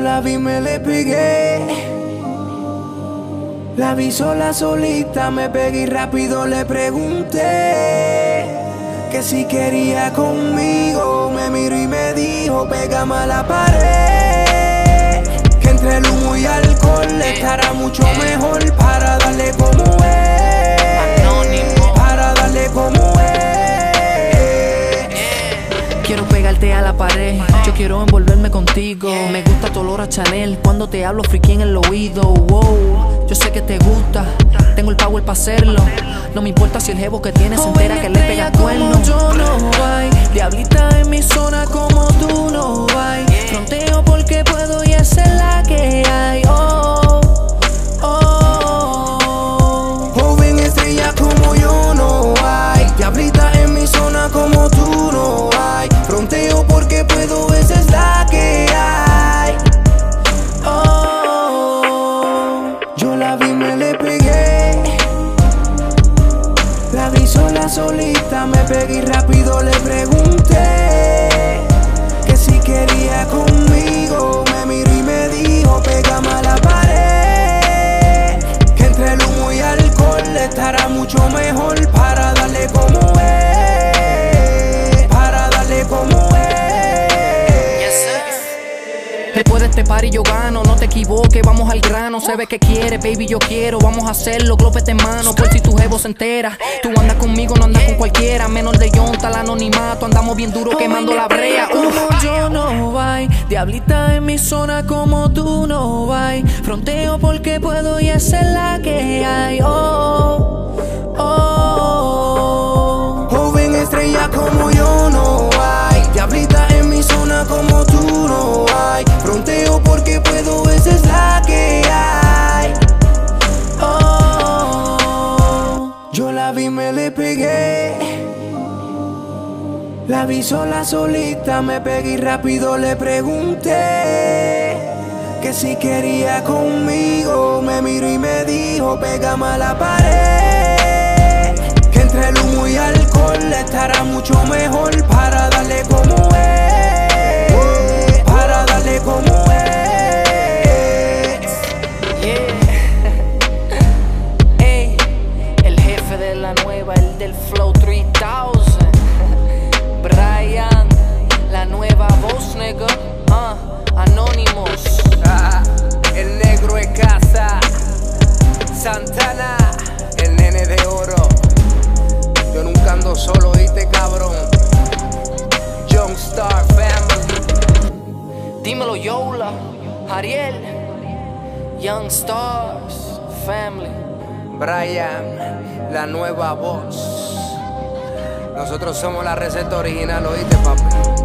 la vi, me le pegué. La vi sola, solita, me pegué y rápido le pregunté que si quería conmigo. Me miró y me dijo, pégame a la pared, que entre el humo y alcohol estará mucho mejor para darle como es, para darle como es. Quiero pegarte a la pared, yo quiero envolverme contigo. Me gusta tu olor a Chanel, cuando te hablo friki en el oído. Wow, yo sé que te gusta, tengo el power para hacerlo. No me importa si el jevo que tienes se entera que le pega cuerno. Yo no hay, diablita en mi zona como tú no hay. Fronteo porque puedo y esa es la que hay. Oh, oh, joven estrella como yo no hay. Diablita en mi zona como tú no hay. Fronteo porque puedo, esa es la que hay. Oh, yo la vi, me le pegué. La vi sola, solita, me pegué y rápido le pregunté que si quería conmigo. Me miró y me dijo, pégame a la pared, que entre el humo y alcohol estará mucho mejor para darle como es, para darle como es. Después de este party yo gano, no te equivoques, vamos al grano. Se ve que quiere, baby, yo quiero, vamos a hacerlo, glopete en mano. Por si tu jevo se entera, tú andas conmigo, no andas con cualquiera. Menor de yonta, el anonimato, andamos bien duro quemando la brea. Como yo no hay, diablita en mi zona como tú no hay. Fronteo porque puedo y esa es la que hay. Oh, oh, joven estrella como yo no hay. Diablita en mi zona como tú no hay. Fronteo porque puedo, esa es la que hay. Oh, yo la vi, me le pegué. La vi sola, solita, me pegué y rápido le pregunté que si quería conmigo. Me miró y me dijo, pégame a la pared, que entre el humo y alcohol estará mucho mejor para darle como es, para darle como es. Ey, el jefe de la nueva, el del Flow 3000, Brian, la nueva voz, nigga, Anonymous. El negro de casa, Santana, el nene de oro. Yo nunca ando solo, ¿viste, cabrón? Young Star Family. Dímelo, Yola, Ariel, Young Stars Family. Brian, la nueva voz. Nosotros somos la receta original, ¿oíste, papi?